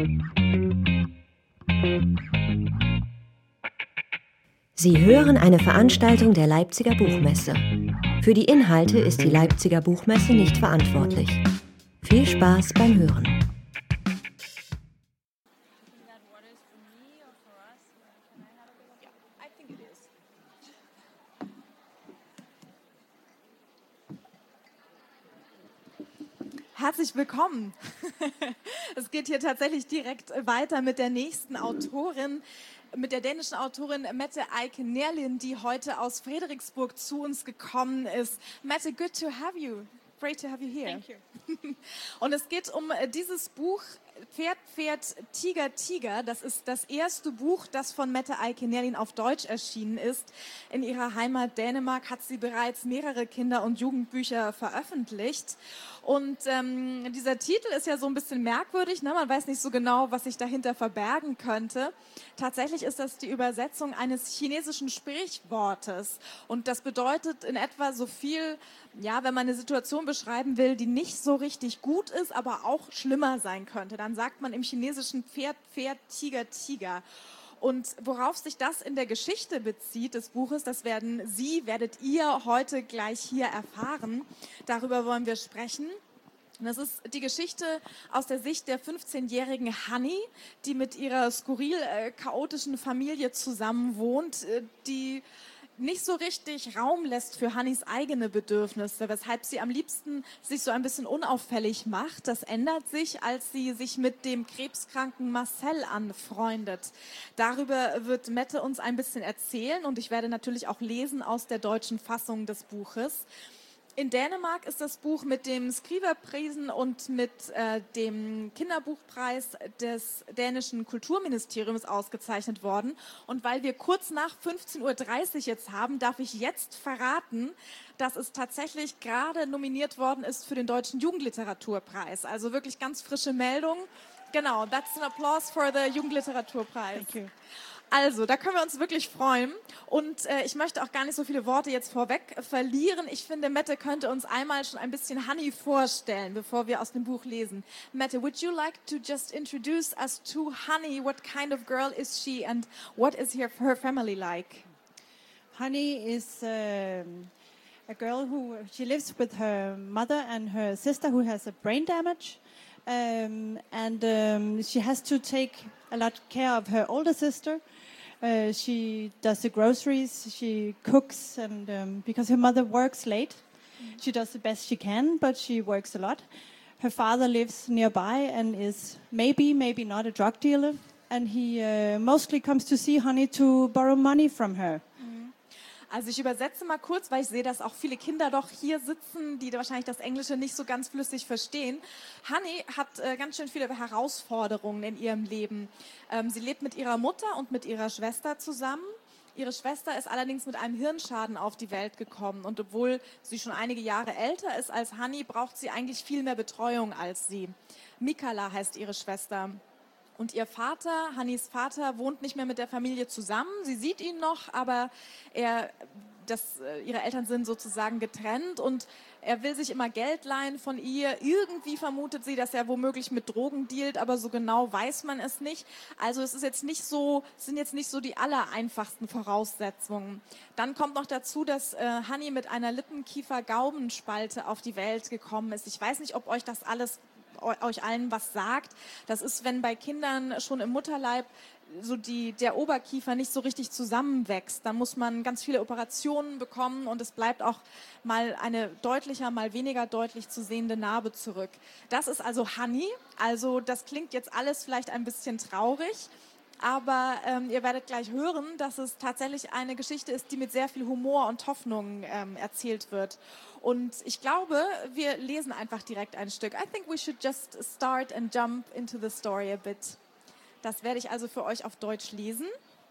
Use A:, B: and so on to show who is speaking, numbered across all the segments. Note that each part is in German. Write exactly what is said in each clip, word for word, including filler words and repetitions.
A: Sie hören eine Veranstaltung der Leipziger Buchmesse. Für die Inhalte ist die Leipziger Buchmesse nicht verantwortlich. Viel Spaß beim Hören.
B: Herzlich willkommen. Es geht hier tatsächlich direkt weiter mit der nächsten Autorin, mit der dänischen Autorin Mette Eike Nerlin, die heute aus Frederiksburg zu uns gekommen ist. Mette, good to have you. Great to have you here.
C: Thank you.
B: Und es geht um dieses Buch Pferd, Pferd, Tiger, Tiger. Das ist das erste Buch, das von Mette Eike Nerlin auf Deutsch erschienen ist. In ihrer Heimat Dänemark hat sie bereits mehrere Kinder- und Jugendbücher veröffentlicht. Und ähm, dieser Titel ist ja so ein bisschen merkwürdig, ne? Man weiß nicht so genau, was sich dahinter verbergen könnte. Tatsächlich ist das die Übersetzung eines chinesischen Sprichwortes. Und das bedeutet in etwa so viel, ja, wenn man eine Situation beschreiben will, die nicht so richtig gut ist, aber auch schlimmer sein könnte. Dann sagt man im Chinesischen Pferd, Pferd, Tiger, Tiger. Und worauf sich das in der Geschichte bezieht des Buches, das werden Sie, werdet ihr heute gleich hier erfahren. Darüber wollen wir sprechen. Und das ist die Geschichte aus der Sicht der fünfzehnjährigen Hanni, die mit ihrer skurril äh, chaotischen Familie zusammen wohnt, äh, die nicht so richtig Raum lässt für Hannis eigene Bedürfnisse, weshalb sie am liebsten sich so ein bisschen unauffällig macht. Das ändert sich, als sie sich mit dem krebskranken Marcel anfreundet. Darüber wird Mette uns ein bisschen erzählen und ich werde natürlich auch lesen aus der deutschen Fassung des Buches. In Dänemark ist das Buch mit dem Skriverprisen und mit äh, dem Kinderbuchpreis des dänischen Kulturministeriums ausgezeichnet worden. Und weil wir kurz nach fünfzehn Uhr dreißig jetzt haben, darf ich jetzt verraten, dass es tatsächlich gerade nominiert worden ist für den Deutschen Jugendliteraturpreis. Also wirklich ganz frische Meldung. Genau, that's an applause for the Jugendliteraturpreis.
C: Thank you.
B: Also, da können wir uns wirklich freuen. Und äh, ich möchte auch gar nicht so viele Worte jetzt vorweg verlieren. Ich finde, Mette könnte uns einmal schon ein bisschen Hanni vorstellen, bevor wir aus dem Buch lesen. Mette, would you like to just introduce us to Hanni? What kind of girl is she and what is her, her family like?
C: Honey is um, a girl who she lives with her mother and her sister who has a brain damage, um, and um, she has to take a lot of care of her older sister. Uh, she does the groceries, she cooks, and um, because her mother works late, mm-hmm. she does the best she can, but she works a lot. Her father lives nearby and is maybe, maybe not a drug dealer, and he uh, mostly comes to see Honey to borrow money from her.
B: Also ich übersetze mal kurz, weil ich sehe, dass auch viele Kinder doch hier sitzen, die wahrscheinlich das Englische nicht so ganz flüssig verstehen. Hanni hat äh, ganz schön viele Herausforderungen in ihrem Leben. Ähm, sie lebt mit ihrer Mutter und mit ihrer Schwester zusammen. Ihre Schwester ist allerdings mit einem Hirnschaden auf die Welt gekommen. Und obwohl sie schon einige Jahre älter ist als Hanni, braucht sie eigentlich viel mehr Betreuung als sie. Mikala heißt ihre Schwester. Und ihr Vater, Hannis Vater, wohnt nicht mehr mit der Familie zusammen. Sie sieht ihn noch, aber er, das, ihre Eltern sind sozusagen getrennt und er will sich immer Geld leihen von ihr. Irgendwie vermutet sie, dass er womöglich mit Drogen dealt, aber so genau weiß man es nicht. Also es ist jetzt nicht so, sind jetzt nicht so die allereinfachsten Voraussetzungen. Dann kommt noch dazu, dass äh, Hanni mit einer Lippenkiefer-Gaumenspalte auf die Welt gekommen ist. Ich weiß nicht, ob euch das alles euch allen was sagt. Das ist, wenn bei Kindern schon im Mutterleib so die, der Oberkiefer nicht so richtig zusammenwächst. Dann muss man ganz viele Operationen bekommen und es bleibt auch mal eine deutlicher, mal weniger deutlich zu sehende Narbe zurück. Das ist also Hanni. Also das klingt jetzt alles vielleicht ein bisschen traurig, aber ähm, ihr werdet gleich hören, dass es tatsächlich eine Geschichte ist, die mit sehr viel Humor und Hoffnung ähm, erzählt wird. Und ich glaube, wir lesen einfach direkt ein Stück. I think we should just start and jump into the story a bit. Das werde ich also für euch auf Deutsch lesen.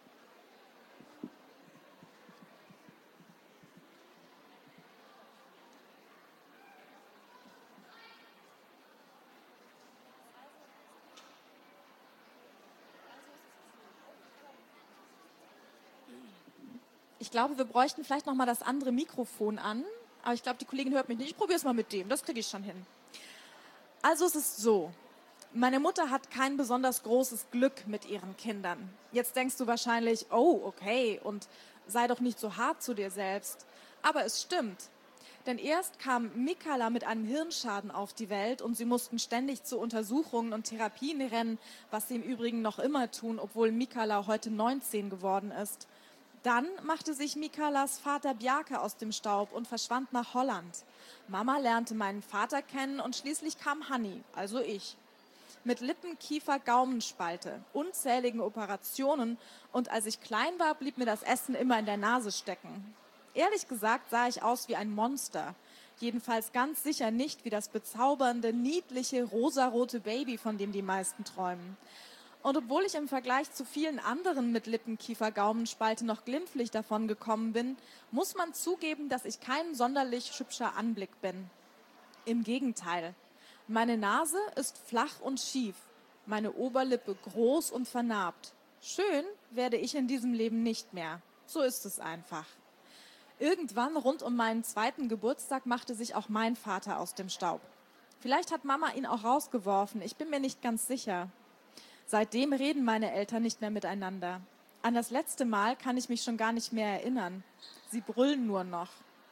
B: Ich glaube, wir bräuchten vielleicht noch mal das andere Mikrofon an. Aber ich glaube, die Kollegin hört mich nicht. Ich probiere es mal mit dem. Das kriege ich schon hin. Also es ist so. Meine Mutter hat kein besonders großes Glück mit ihren Kindern. Jetzt denkst du wahrscheinlich, oh, okay, und sei doch nicht so hart zu dir selbst. Aber es stimmt. Denn erst kam Mikala mit einem Hirnschaden auf die Welt und sie mussten ständig zu Untersuchungen und Therapien rennen, was sie im Übrigen noch immer tun, obwohl Mikala heute neunzehn geworden ist. Dann machte sich Mikalas Vater Bjarke aus dem Staub und verschwand nach Holland. Mama lernte meinen Vater kennen und schließlich kam Hanni, also ich. Mit Lippen, Kiefer, Gaumenspalte, unzähligen Operationen und als ich klein war, blieb mir das Essen immer in der Nase stecken. Ehrlich gesagt sah ich aus wie ein Monster. Jedenfalls ganz sicher nicht wie das bezaubernde, niedliche, rosarote Baby, von dem die meisten träumen. Und obwohl ich im Vergleich zu vielen anderen mit Lippen, Kiefer, Gaumenspalte noch glimpflich davon gekommen bin, muss man zugeben, dass ich kein sonderlich hübscher Anblick bin. Im Gegenteil. Meine Nase ist flach und schief, meine Oberlippe groß und vernarbt. Schön werde ich in diesem Leben nicht mehr. So ist es einfach. Irgendwann rund um meinen zweiten Geburtstag machte sich auch mein Vater aus dem Staub. Vielleicht hat Mama ihn auch rausgeworfen, ich bin mir nicht ganz sicher. Seitdem reden meine Eltern nicht mehr miteinander. An das letzte Mal kann ich mich schon gar nicht mehr erinnern. Sie brüllen nur noch.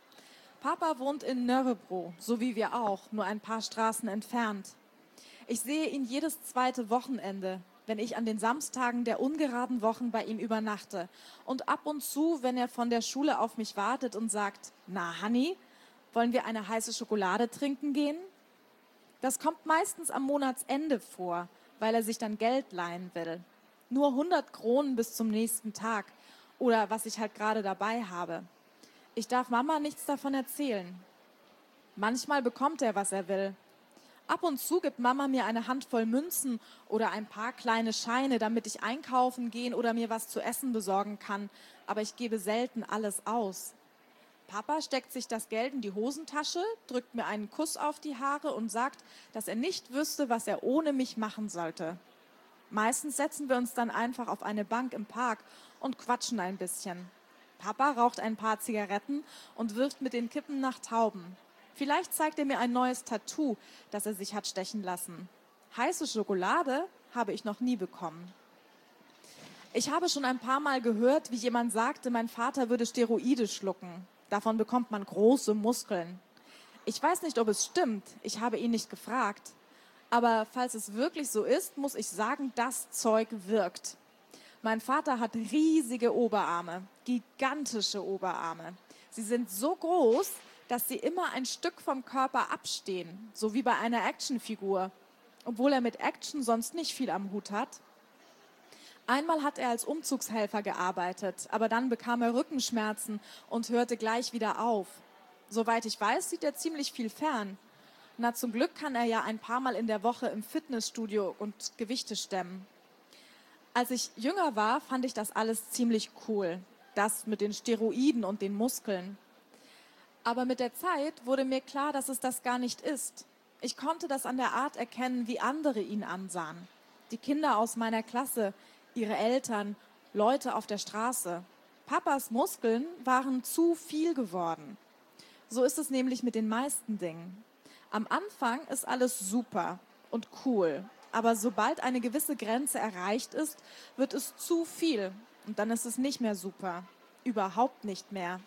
B: Papa wohnt in Nörrebro, so wie wir auch, nur ein paar Straßen entfernt. Ich sehe ihn jedes zweite Wochenende, wenn ich an den Samstagen der ungeraden Wochen bei ihm übernachte. Und ab und zu, wenn er von der Schule auf mich wartet und sagt, na Hanni, wollen wir eine heiße Schokolade trinken gehen? Das kommt meistens am Monatsende vor, weil er sich dann Geld leihen will. Nur hundert Kronen bis zum nächsten Tag oder was ich halt gerade dabei habe. Ich darf Mama nichts davon erzählen. Manchmal bekommt er, was er will. Ab und zu gibt Mama mir eine Handvoll Münzen oder ein paar kleine Scheine, damit ich einkaufen gehen oder mir was zu essen besorgen kann. Aber ich gebe selten alles aus. Papa steckt sich das Geld in die Hosentasche, drückt mir einen Kuss auf die Haare und sagt, dass er nicht wüsste, was er ohne mich machen sollte. Meistens setzen wir uns dann einfach auf eine Bank im Park und quatschen ein bisschen. Papa raucht ein paar Zigaretten und wirft mit den Kippen nach Tauben. Vielleicht zeigt er mir ein neues Tattoo, das er sich hat stechen lassen. Heiße Schokolade habe ich noch nie bekommen. Ich habe schon ein paar Mal gehört, wie jemand sagte, mein Vater würde Steroide schlucken. Davon bekommt man große Muskeln. Ich weiß nicht, ob es stimmt. Ich habe ihn nicht gefragt. Aber falls es wirklich so ist, muss ich sagen, das Zeug wirkt. Mein Vater hat riesige Oberarme, gigantische Oberarme. Sie sind so groß, dass sie immer ein Stück vom Körper abstehen, so wie bei einer Actionfigur, obwohl er mit Action sonst nicht viel am Hut hat. Einmal hat er als Umzugshelfer gearbeitet, aber dann bekam er Rückenschmerzen und hörte gleich wieder auf. Soweit ich weiß, sieht er ziemlich viel fern. Na, zum Glück kann er ja ein paar Mal in der Woche im Fitnessstudio und Gewichte stemmen. Als ich jünger war, fand ich das alles ziemlich cool. Das mit den Steroiden und den Muskeln. Aber mit der Zeit wurde mir klar, dass es das gar nicht ist. Ich konnte das an der Art erkennen, wie andere ihn ansahen. Die Kinder aus meiner Klasse, ihre Eltern, Leute auf der Straße. Papas Muskeln waren zu viel geworden. So ist es nämlich mit den meisten Dingen. Am Anfang ist alles super und cool. Aber sobald eine gewisse Grenze erreicht ist, wird es zu viel. Und dann ist es nicht mehr super. Überhaupt nicht mehr.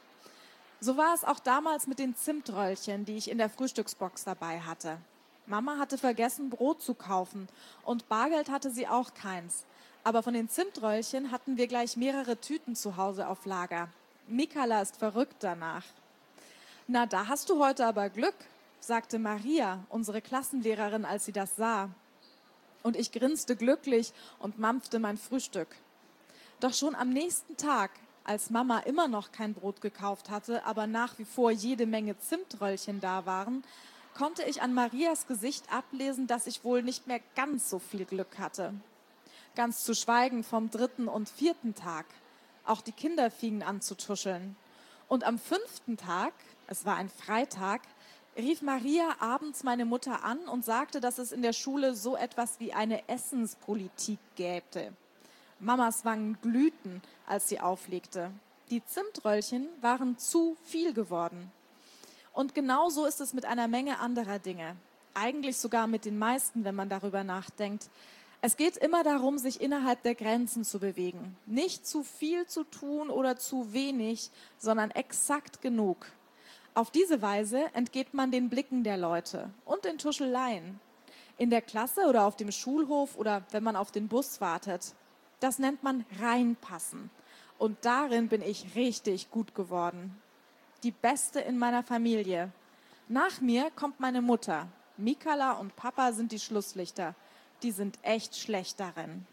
B: So war es auch damals mit den Zimtröllchen, die ich in der Frühstücksbox dabei hatte. Mama hatte vergessen, Brot zu kaufen und Bargeld hatte sie auch keins. Aber von den Zimtröllchen hatten wir gleich mehrere Tüten zu Hause auf Lager. Mikala ist verrückt danach. Na, da hast du heute aber Glück, sagte Maria, unsere Klassenlehrerin, als sie das sah. Und ich grinste glücklich und mampfte mein Frühstück. Doch schon am nächsten Tag, als Mama immer noch kein Brot gekauft hatte, aber nach wie vor jede Menge Zimtröllchen da waren, konnte ich an Marias Gesicht ablesen, dass ich wohl nicht mehr ganz so viel Glück hatte. Ganz zu schweigen vom dritten und vierten Tag. Auch die Kinder fingen an zu tuscheln. Und am fünften Tag, es war ein Freitag, rief Maria abends meine Mutter an und sagte, dass es in der Schule so etwas wie eine Essenspolitik gäbe. Mamas Wangen glühten, als sie auflegte. Die Zimtröllchen waren zu viel geworden. Und genau so ist es mit einer Menge anderer Dinge. eigentlich sogar mit den meisten, wenn man darüber nachdenkt. Es geht immer darum, sich innerhalb der Grenzen zu bewegen. Nicht zu viel zu tun oder zu wenig, sondern exakt genug. Auf diese Weise entgeht man den Blicken der Leute und den Tuscheleien. In der Klasse oder auf dem Schulhof oder wenn man auf den Bus wartet. Das nennt man reinpassen. Und darin bin ich richtig gut geworden. Die Beste in meiner Familie. Nach mir kommt meine Mutter. Mikala und Papa sind die Schlusslichter. Die sind echt schlecht darin.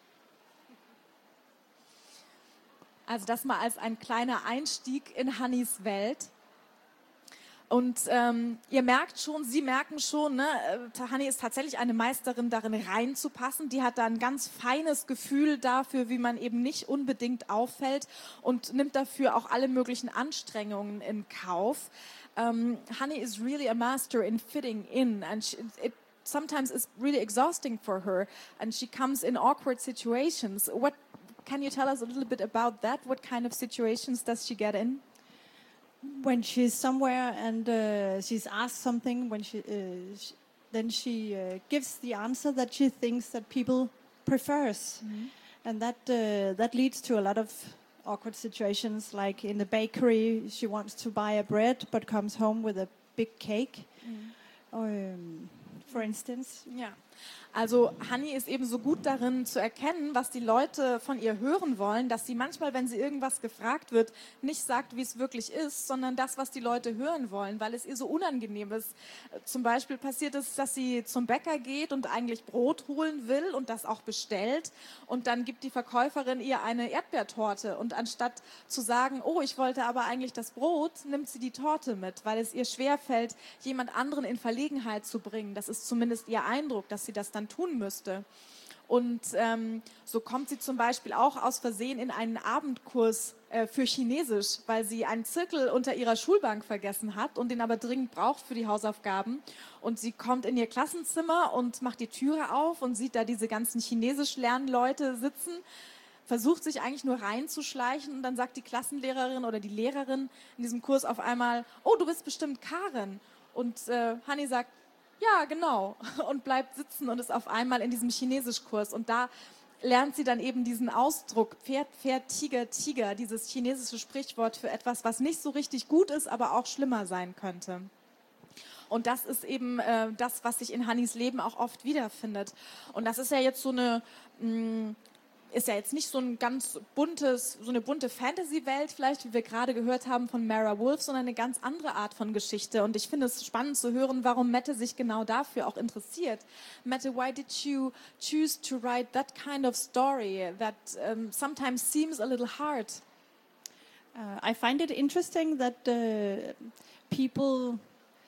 B: Also das mal als ein kleiner Einstieg in Hannys Welt. Und ähm, ihr merkt schon, Sie merken schon, ne, Hanni ist tatsächlich eine Meisterin darin, reinzupassen. Die hat da ein ganz feines Gefühl dafür, wie man eben nicht unbedingt auffällt und nimmt dafür auch alle möglichen Anstrengungen in Kauf. Um, Hanni is really a master in fitting in, and she, it sometimes is really exhausting for her, and she comes in awkward situations. What can you tell us a little bit about that? What kind of situations does she get in?
C: When she's somewhere and uh, she's asked something, when she, uh, sh then she uh, gives the answer that she thinks that people prefers, mm-hmm. and that uh, that leads to a lot of awkward situations. Like in the bakery, she wants to buy a bread but comes home with a big cake, mm. um, for instance.
B: Ja. Also Hanni ist eben so gut darin zu erkennen, was die Leute von ihr hören wollen, dass sie manchmal, wenn sie irgendwas gefragt wird, nicht sagt, wie es wirklich ist, sondern das, was die Leute hören wollen, weil es ihr so unangenehm ist. Zum Beispiel passiert es, dass sie zum Bäcker geht und eigentlich Brot holen will und das auch bestellt und dann gibt die Verkäuferin ihr eine Erdbeertorte und anstatt zu sagen, oh, ich wollte aber eigentlich das Brot, nimmt sie die Torte mit, weil es ihr schwerfällt, jemand anderen in Verlegenheit zu bringen. Das ist zumindest ihr Eindruck, dass sie das dann tun müsste. Und ähm, so kommt sie zum Beispiel auch aus Versehen in einen Abendkurs äh, für Chinesisch, weil sie einen Zirkel unter ihrer Schulbank vergessen hat und den aber dringend braucht für die Hausaufgaben. Und sie kommt in ihr Klassenzimmer und macht die Türe auf und sieht da diese ganzen Chinesisch-Lernleute sitzen, versucht sich eigentlich nur reinzuschleichen und dann sagt die Klassenlehrerin oder die Lehrerin in diesem Kurs auf einmal, oh, du bist bestimmt Karen. Und äh, Hanni sagt, ja, genau, und bleibt sitzen und ist auf einmal in diesem Chinesischkurs. Und da lernt sie dann eben diesen Ausdruck, Pferd, Pferd, Tiger, Tiger, dieses chinesische Sprichwort für etwas, was nicht so richtig gut ist, aber auch schlimmer sein könnte. Und das ist eben äh, das, was sich in Hannis Leben auch oft wiederfindet. Und das ist ja jetzt so eine... Mh, ist ja jetzt nicht so ein ganz buntes, so eine bunte Fantasy-Welt vielleicht, wie wir gerade gehört haben von Mara Wolf, sondern eine ganz andere Art von Geschichte. Und ich finde es spannend zu hören, warum Mette sich genau dafür auch interessiert. Mette, why did you choose to write that kind of story that um, sometimes seems a little hard?
C: Uh, I find it interesting that uh, people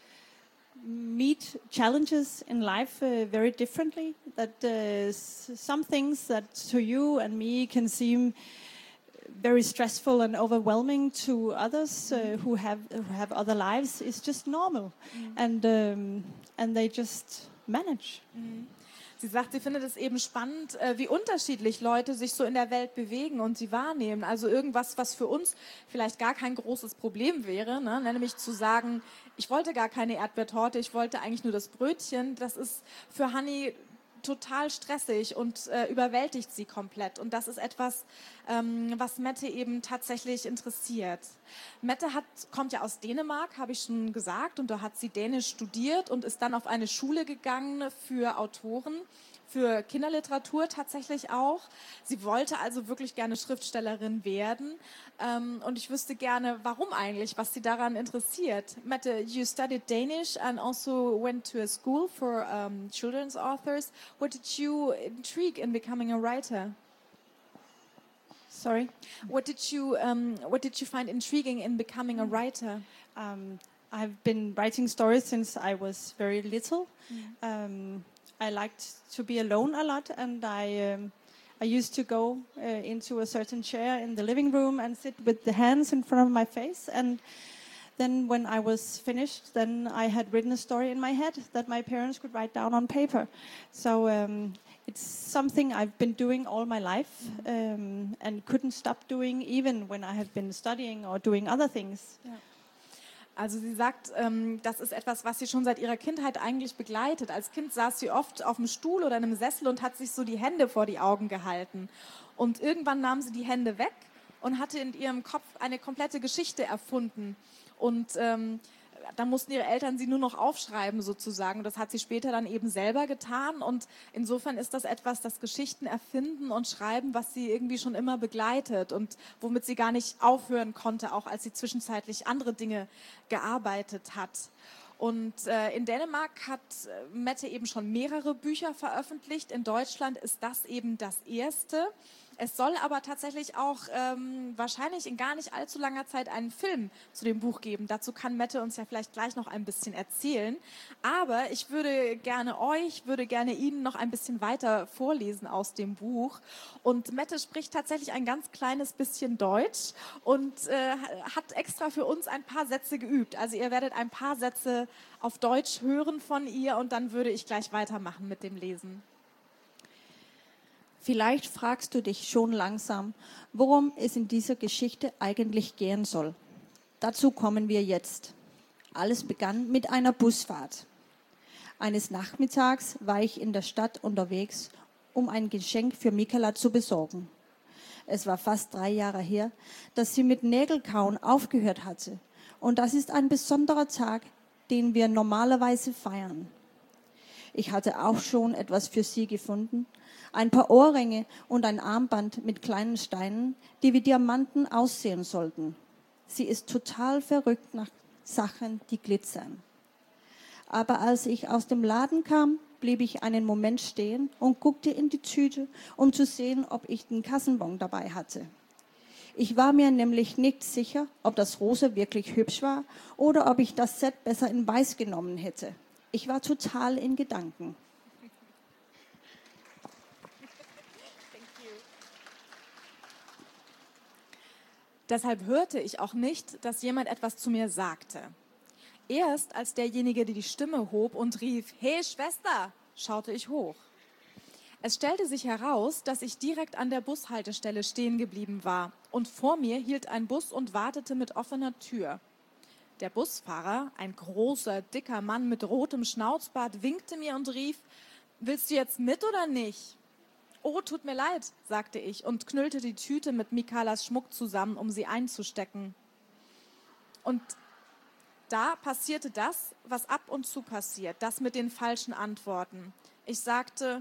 C: meet challenges in life uh, very differently, that uh, s some things that to you and me can seem very stressful and overwhelming to others uh, who have who have other lives is just normal, mm. and um, and they just manage.
B: Mm. Sie sagt, sie findet es eben spannend, wie unterschiedlich Leute sich so in der Welt bewegen und sie wahrnehmen. Also irgendwas, was für uns vielleicht gar kein großes Problem wäre, ne? Nämlich zu sagen, ich wollte gar keine Erdbeertorte, ich wollte eigentlich nur das Brötchen. Das ist für Hanni total stressig und äh, überwältigt sie komplett. Und das ist etwas, ähm, was Mette eben tatsächlich interessiert. Mette hat, kommt ja aus Dänemark, habe ich schon gesagt, und da hat sie Dänisch studiert und ist dann auf eine Schule gegangen für Autoren, für Kinderliteratur tatsächlich auch. Sie wollte also wirklich gerne Schriftstellerin werden. Ähm, und ich wüsste gerne, warum eigentlich, was sie daran interessiert. Mette, you studied Danish and also went to a school for um, children's authors. What did you intrigue in becoming a writer?
C: Sorry?
B: What did you, um, what did you find intriguing in becoming a writer?
C: Um, I've been writing stories since I was very little.
B: Mm.
C: Um, I liked to be alone a lot, and I um, I used to go uh, into a certain chair in the living room and sit with the hands in front of my face. And then when I was finished, then I had written a story in my head that my parents could write down on paper. So um, it's something I've been doing all my life, um, and couldn't stop doing even when I have been studying or doing other things.
B: Ja. Also sie sagt, ähm, das ist etwas, was sie schon seit ihrer Kindheit eigentlich begleitet. Als Kind saß sie oft auf dem Stuhl oder in einem Sessel und hat sich so die Hände vor die Augen gehalten. Und irgendwann nahm sie die Hände weg und hatte in ihrem Kopf eine komplette Geschichte erfunden. Und ähm, dann mussten ihre Eltern sie nur noch aufschreiben sozusagen. Das hat sie später dann eben selber getan. Und insofern ist das etwas, das Geschichten erfinden und schreiben, was sie irgendwie schon immer begleitet und womit sie gar nicht aufhören konnte, auch als sie zwischenzeitlich andere Dinge gearbeitet hat. Und äh, in Dänemark hat Mette eben schon mehrere Bücher veröffentlicht. In Deutschland ist das eben das erste. Es soll aber tatsächlich auch ähm, wahrscheinlich in gar nicht allzu langer Zeit einen Film zu dem Buch geben. Dazu kann Mette uns ja vielleicht gleich noch ein bisschen erzählen. Aber ich würde gerne euch, würde gerne Ihnen noch ein bisschen weiter vorlesen aus dem Buch. Und Mette spricht tatsächlich ein ganz kleines bisschen Deutsch und äh, hat extra für uns ein paar Sätze geübt. Also ihr werdet ein paar Sätze auf Deutsch hören von ihr und dann würde ich gleich weitermachen mit dem Lesen.
D: Vielleicht fragst du dich schon langsam, worum es in dieser Geschichte eigentlich gehen soll. Dazu kommen wir jetzt. Alles begann mit einer Busfahrt. Eines Nachmittags war ich in der Stadt unterwegs, um ein Geschenk für Mikaela zu besorgen. Es war fast drei Jahre her, dass sie mit Nägelkauen aufgehört hatte. Und das ist ein besonderer Tag, den wir normalerweise feiern. Ich hatte auch schon etwas für sie gefunden, ein paar Ohrringe und ein Armband mit kleinen Steinen, die wie Diamanten aussehen sollten. Sie ist total verrückt nach Sachen, die glitzern. Aber als ich aus dem Laden kam, blieb ich einen Moment stehen und guckte in die Tüte, um zu sehen, ob ich den Kassenbon dabei hatte. Ich war mir nämlich nicht sicher, ob das Rosa wirklich hübsch war oder ob ich das Set besser in Weiß genommen hätte. Ich war total in Gedanken.
B: Deshalb hörte ich auch nicht, dass jemand etwas zu mir sagte. Erst als derjenige, der die Stimme hob und rief, »Hey Schwester«, schaute ich hoch. Es stellte sich heraus, dass ich direkt an der Bushaltestelle stehen geblieben war und vor mir hielt ein Bus und wartete mit offener Tür. Der Busfahrer, ein großer, dicker Mann mit rotem Schnauzbart, winkte mir und rief, »Willst du jetzt mit oder nicht?« »Oh, tut mir leid«, sagte ich und knüllte die Tüte mit Mikaelas Schmuck zusammen, um sie einzustecken. Und da passierte das, was ab und zu passiert, das mit den falschen Antworten. Ich sagte,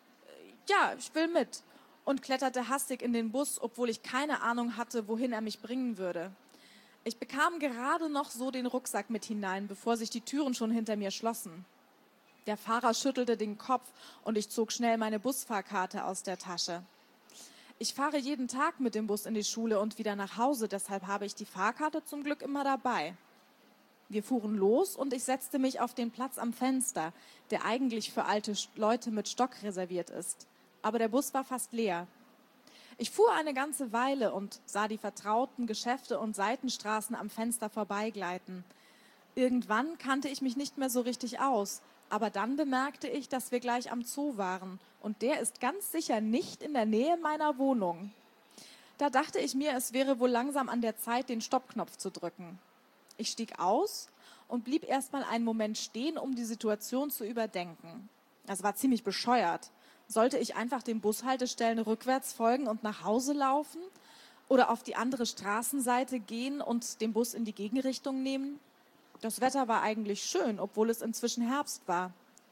B: ja, ich will mit und kletterte hastig in den Bus, obwohl ich keine Ahnung hatte, wohin er mich bringen würde. Ich bekam gerade noch so den Rucksack mit hinein, bevor sich die Türen schon hinter mir schlossen. Der Fahrer schüttelte den Kopf und ich zog schnell meine Busfahrkarte aus der Tasche. Ich fahre jeden Tag mit dem Bus in die Schule und wieder nach Hause, deshalb habe ich die Fahrkarte zum Glück immer dabei. Wir fuhren los und ich setzte mich auf den Platz am Fenster, der eigentlich für alte Leute mit Stock reserviert ist. Aber der Bus war fast leer. Ich fuhr eine ganze Weile und sah die vertrauten Geschäfte und Seitenstraßen am Fenster vorbeigleiten. Irgendwann kannte ich mich nicht mehr so richtig aus, aber dann bemerkte ich, dass wir gleich am Zoo waren und der ist ganz sicher nicht in der Nähe meiner Wohnung. Da dachte ich mir, es wäre wohl langsam an der Zeit, den Stoppknopf zu drücken. Ich stieg aus und blieb erstmal einen Moment stehen, um die Situation zu überdenken. Das war ziemlich bescheuert. Sollte ich einfach den Bushaltestellen rückwärts folgen und nach Hause laufen? Oder auf die andere Straßenseite gehen und den Bus in die Gegenrichtung nehmen? Das Wetter war eigentlich schön, obwohl es inzwischen Herbst war.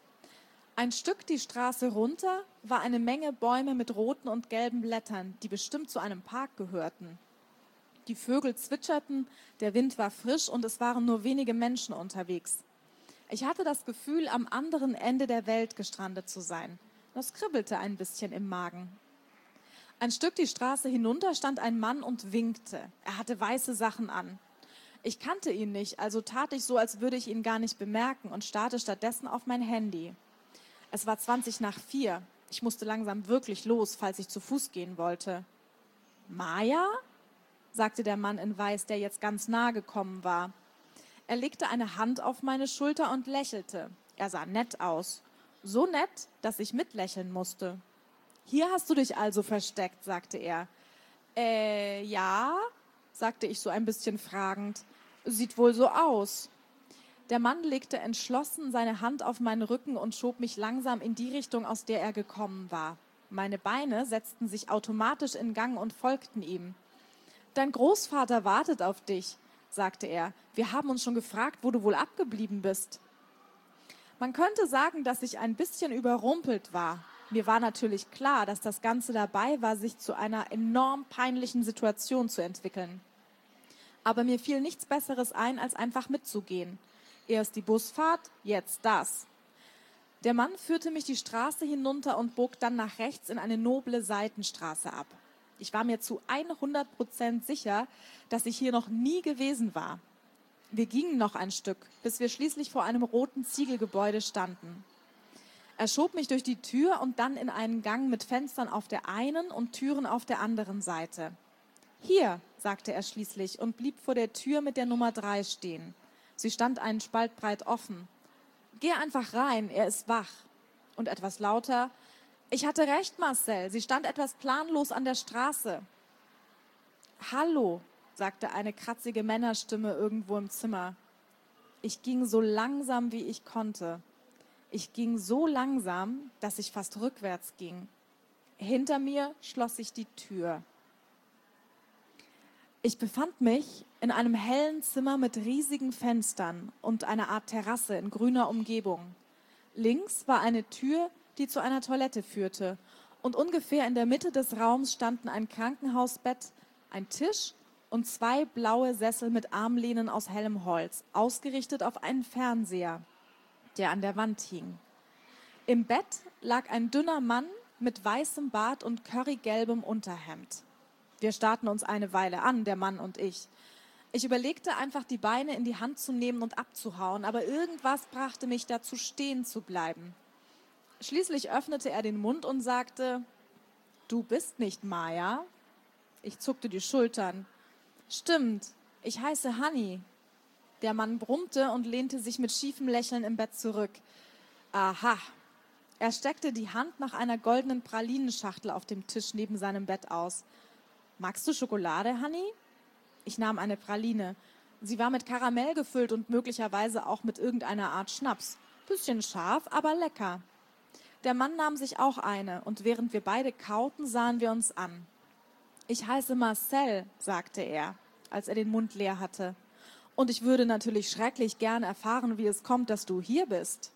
B: Ein Stück die Straße runter war eine Menge Bäume mit roten und gelben Blättern, die bestimmt zu einem Park gehörten. Die Vögel zwitscherten, der Wind war frisch und es waren nur wenige Menschen unterwegs. Ich hatte das Gefühl, am anderen Ende der Welt gestrandet zu sein. Das kribbelte ein bisschen im Magen. Ein Stück die Straße hinunter stand ein Mann und winkte. Er hatte weiße Sachen an. Ich kannte ihn nicht, also tat ich so, als würde ich ihn gar nicht bemerken und starrte stattdessen auf mein Handy. Es war zwanzig nach vier. Ich musste langsam wirklich los, falls ich zu Fuß gehen wollte. »Maja?« sagte der Mann in Weiß, der jetzt ganz nah gekommen war. Er legte eine Hand auf meine Schulter und lächelte. Er sah nett aus. So nett, dass ich mitlächeln musste. »Hier hast du dich also versteckt«, sagte er. »Äh, ja«, sagte ich so ein bisschen fragend. Sieht wohl so aus. Der Mann legte entschlossen seine Hand auf meinen Rücken und schob mich langsam in die Richtung, aus der er gekommen war. Meine Beine setzten sich automatisch in Gang und folgten ihm. »Dein Großvater wartet auf dich«, sagte er. »Wir haben uns schon gefragt, wo du wohl abgeblieben bist.« Man könnte sagen, dass ich ein bisschen überrumpelt war. Mir war natürlich klar, dass das Ganze dabei war, sich zu einer enorm peinlichen Situation zu entwickeln. Aber mir fiel nichts Besseres ein, als einfach mitzugehen. Erst die Busfahrt, jetzt das. Der Mann führte mich die Straße hinunter und bog dann nach rechts in eine noble Seitenstraße ab. Ich war mir zu hundert Prozent sicher, dass ich hier noch nie gewesen war. Wir gingen noch ein Stück, bis wir schließlich vor einem roten Ziegelgebäude standen. Er schob mich durch die Tür und dann in einen Gang mit Fenstern auf der einen und Türen auf der anderen Seite. »Hier«, sagte er schließlich und blieb vor der Tür mit der Nummer drei stehen. Sie stand einen Spalt breit offen. »Geh einfach rein, er ist wach.« Und etwas lauter: »Ich hatte recht, Marcel, sie stand etwas planlos an der Straße.« »Hallo«, sagte eine kratzige Männerstimme irgendwo im Zimmer. Ich ging so langsam, wie ich konnte. Ich ging so langsam, dass ich fast rückwärts ging. Hinter mir schloss sich die Tür. Ich befand mich in einem hellen Zimmer mit riesigen Fenstern und einer Art Terrasse in grüner Umgebung. Links war eine Tür, die zu einer Toilette führte, und ungefähr in der Mitte des Raums standen ein Krankenhausbett, ein Tisch und zwei blaue Sessel mit Armlehnen aus hellem Holz, ausgerichtet auf einen Fernseher, der an der Wand hing. Im Bett lag ein dünner Mann mit weißem Bart und currygelbem Unterhemd. Wir starrten uns eine Weile an, der Mann und ich. Ich überlegte einfach, die Beine in die Hand zu nehmen und abzuhauen, aber irgendwas brachte mich dazu, stehen zu bleiben. Schließlich öffnete er den Mund und sagte: »Du bist nicht Maya?« Ich zuckte die Schultern. »Stimmt, ich heiße Honey.« Der Mann brummte und lehnte sich mit schiefem Lächeln im Bett zurück. »Aha.« Er steckte die Hand nach einer goldenen Pralinenschachtel auf dem Tisch neben seinem Bett aus. »Magst du Schokolade, Honey?« Ich nahm eine Praline. Sie war mit Karamell gefüllt und möglicherweise auch mit irgendeiner Art Schnaps. Bisschen scharf, aber lecker. Der Mann nahm sich auch eine, und während wir beide kauten, sahen wir uns an. »Ich heiße Marcel«, sagte er, als er den Mund leer hatte. »Und ich würde natürlich schrecklich gern erfahren, wie es kommt, dass du hier bist.«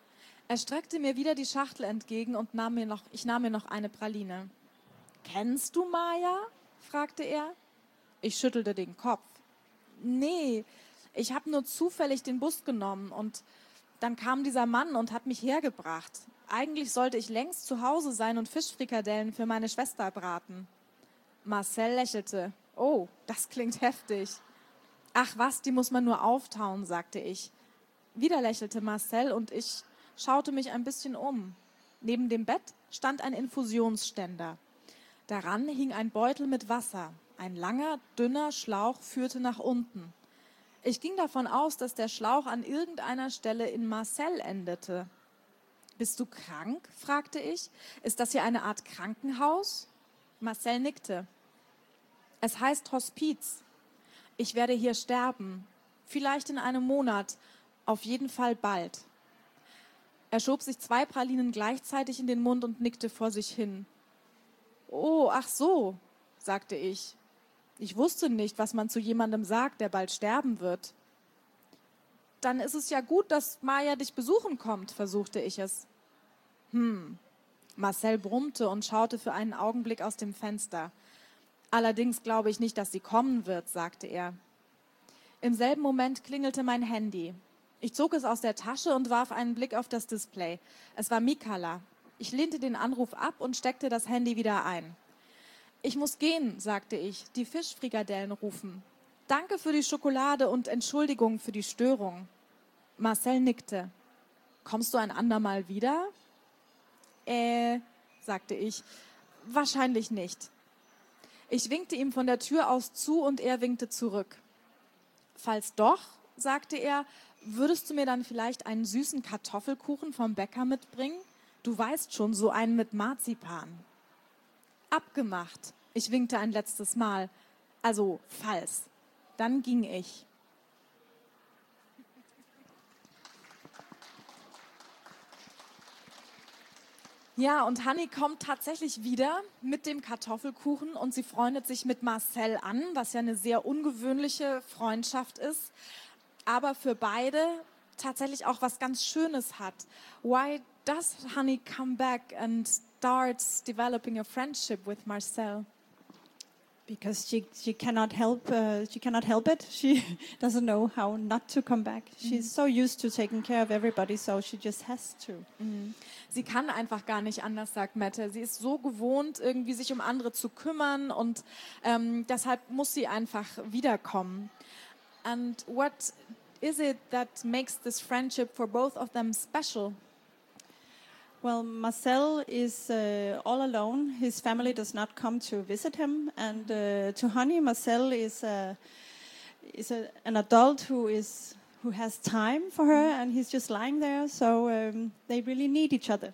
B: Er streckte mir wieder die Schachtel entgegen und nahm mir noch, ich nahm mir noch eine Praline. »Kennst du Maya?« fragte er. Ich schüttelte den Kopf. »Nee, ich habe nur zufällig den Bus genommen und dann kam dieser Mann und hat mich hergebracht. Eigentlich sollte ich längst zu Hause sein und Fischfrikadellen für meine Schwester braten.« Marcel lächelte. »Oh, das klingt heftig.« »Ach was, die muss man nur auftauen«, sagte ich. Wieder lächelte Marcel und ich schaute mich ein bisschen um. Neben dem Bett stand ein Infusionsständer. Daran hing ein Beutel mit Wasser. Ein langer, dünner Schlauch führte nach unten. Ich ging davon aus, dass der Schlauch an irgendeiner Stelle in Marcel endete. »Bist du krank?« fragte ich. »Ist das hier eine Art Krankenhaus?« Marcel nickte. »Es heißt Hospiz. Ich werde hier sterben. Vielleicht in einem Monat. Auf jeden Fall bald.« Er schob sich zwei Pralinen gleichzeitig in den Mund und nickte vor sich hin. »Oh, ach so«, sagte ich. Ich wusste nicht, was man zu jemandem sagt, der bald sterben wird. »Dann ist es ja gut, dass Maya dich besuchen kommt«, versuchte ich es. Hm. Marcel brummte und schaute für einen Augenblick aus dem Fenster. »Allerdings glaube ich nicht, dass sie kommen wird«, sagte er. Im selben Moment klingelte mein Handy. Ich zog es aus der Tasche und warf einen Blick auf das Display. Es war Mikala. Ich lehnte den Anruf ab und steckte das Handy wieder ein. »Ich muss gehen«, sagte ich, »die Fischfrikadellen rufen. Danke für die Schokolade und Entschuldigung für die Störung.« Marcel nickte. »Kommst du ein andermal wieder?« »Äh«, sagte ich, »wahrscheinlich nicht.« Ich winkte ihm von der Tür aus zu und er winkte zurück. »Falls doch«, sagte er, »würdest du mir dann vielleicht einen süßen Kartoffelkuchen vom Bäcker mitbringen? Du weißt schon, so einen mit Marzipan.« »Abgemacht«, ich winkte ein letztes Mal. »Also, falls.« Dann ging ich. Ja, und Honey kommt tatsächlich wieder mit dem Kartoffelkuchen und sie freundet sich mit Marcel an, was ja eine sehr ungewöhnliche Freundschaft ist, aber für beide tatsächlich auch was ganz Schönes hat. Why does Honey come back and starts developing a friendship with Marcel?
C: Because she she cannot help uh, she cannot help it. She doesn't know how not to come back. She's so used to taking care of everybody, so she just has to.
B: Sie kann einfach gar nicht anders, sagt Mette. Sie ist so gewohnt, irgendwie sich um andere zu kümmern und ähm, deshalb muss sie einfach wiederkommen. And what is it that makes this friendship for both of them special?
C: Well, Marcel is uh, all alone. His family does not come to visit him, and uh, to Honey, Marcel is uh, is a, an adult who is who has time for her, and he's just lying there. So um, they really need each other.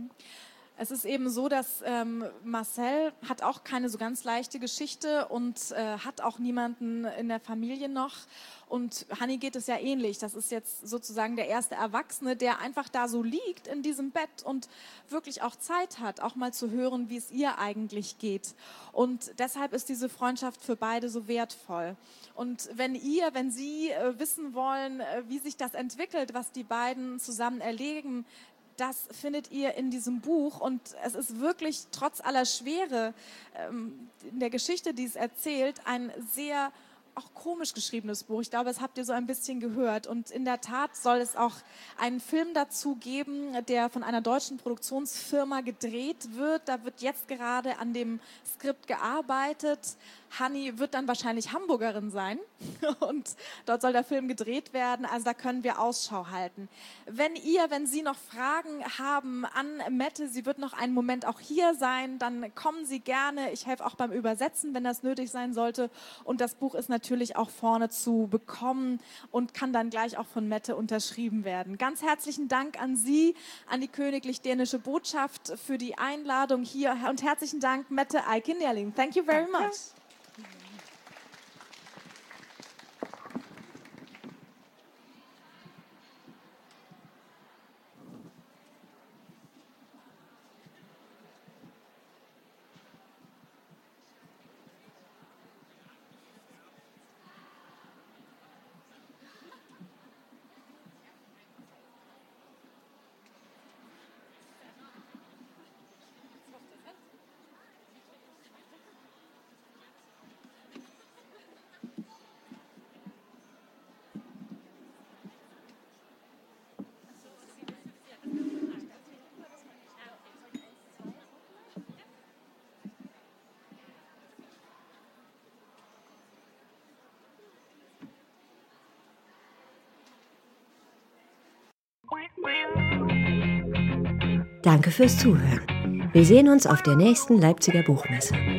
B: Es ist eben so, dass ähm, Marcel hat auch keine so ganz leichte Geschichte und äh, hat auch niemanden in der Familie noch. Und Honey geht es ja ähnlich. Das ist jetzt sozusagen der erste Erwachsene, der einfach da so liegt in diesem Bett und wirklich auch Zeit hat, auch mal zu hören, wie es ihr eigentlich geht. Und deshalb ist diese Freundschaft für beide so wertvoll. Und wenn ihr, wenn Sie äh, wissen wollen, äh, wie sich das entwickelt, was die beiden zusammen erleben, das findet ihr in diesem Buch und es ist wirklich trotz aller Schwere ähm, in der Geschichte, die es erzählt, ein sehr auch komisch geschriebenes Buch. Ich glaube, das habt ihr so ein bisschen gehört. Und in der Tat soll es auch einen Film dazu geben, der von einer deutschen Produktionsfirma gedreht wird. Da wird jetzt gerade an dem Skript gearbeitet. Honey wird dann wahrscheinlich Hamburgerin sein und dort soll der Film gedreht werden. Also da können wir Ausschau halten. Wenn ihr, wenn Sie noch Fragen haben an Mette, sie wird noch einen Moment auch hier sein, dann kommen Sie gerne. Ich helfe auch beim Übersetzen, wenn das nötig sein sollte. Und das Buch ist natürlich auch vorne zu bekommen und kann dann gleich auch von Mette unterschrieben werden. Ganz herzlichen Dank an Sie, an die Königlich Dänische Botschaft für die Einladung hier und herzlichen Dank, Mette Eike-Nerling. Thank you very much.
A: Danke fürs Zuhören. Wir sehen uns auf der nächsten Leipziger Buchmesse.